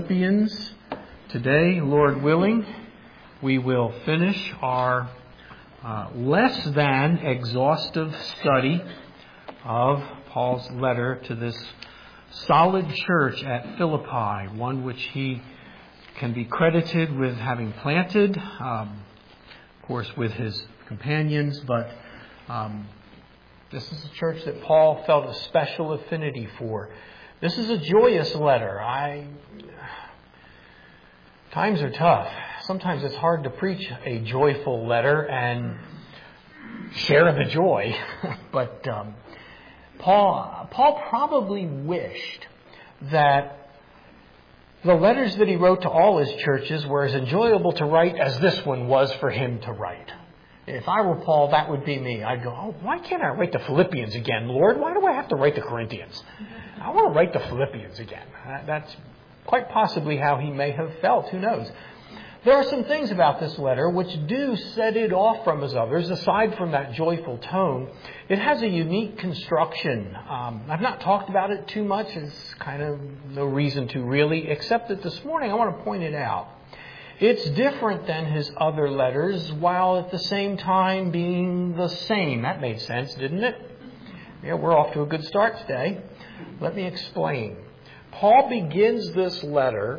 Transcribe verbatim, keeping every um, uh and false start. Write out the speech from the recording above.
Philippians. Today, Lord willing, we will finish our uh, less than exhaustive study of Paul's letter to this solid church at Philippi, one which he can be credited with having planted, um, of course with his companions, but um, this is a church that Paul felt a special affinity for. This is a joyous letter. I Times are tough. Sometimes it's hard to preach a joyful letter and share the joy. but um, Paul, Paul probably wished that the letters that he wrote to all his churches were as enjoyable to write as this one was for him to write. If I were Paul, that would be me. I'd go, oh, why can't I write the Philippians again, Lord? Why do I have to write the Corinthians? I want to write the Philippians again. That's quite possibly how he may have felt. Who knows? There are some things about this letter which do set it off from his others. Aside from that joyful tone, it has a unique construction. Um, I've not talked about it too much. There's kind of no reason to really, except that this morning I want to point it out. It's different than his other letters, while at the same time being the same. That made sense, didn't it? Yeah, we're off to a good start today. Let me explain. Paul begins this letter